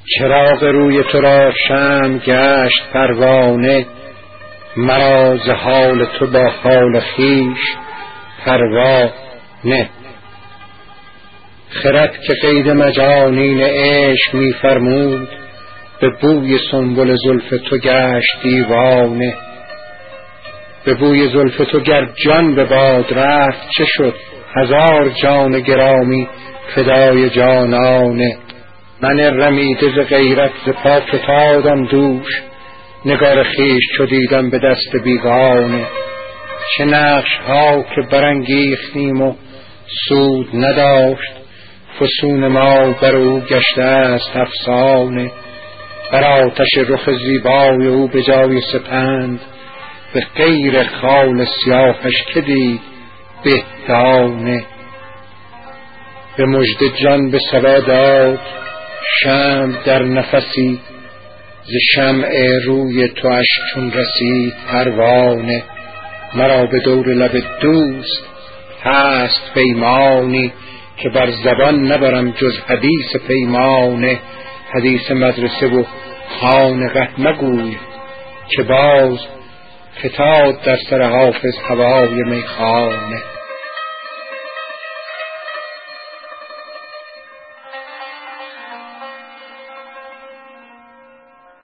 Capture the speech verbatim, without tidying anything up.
چراغ روی تو را شمع گشت پروانه، مرا ز حال تو با حال خویش پروا نه. خرد که قید مجانین عشق می فرمود، به بوی سنبل زلف تو گشت دیوانه. به بوی زلف تو گر جان به باد رفت چه شد؟ هزار جان گرامی فدای جانانه. من رمیده ز غیرت ز پا فتادم دوش، نگار خویش چو دیدم به دست بیگانه. چه نقش ها که برانگیختیم و سود نداشت، فسون ما بر او گشته است افسانه. بر آتش رخ زیبای او به جای سپند، به غیر خال سیاهش که دید بهتانه. به مژده جان به صلا داد شمع در نفسی، ز شمع روی تواش چون رسید پروانه. مرا به دور لب دوست هست پیمانی، که بر زبان نبرم جز حدیث پیمانه. حدیث مدرسه و خانقه مگوی، که باز فتاد در سر حافظ هوای میخانه.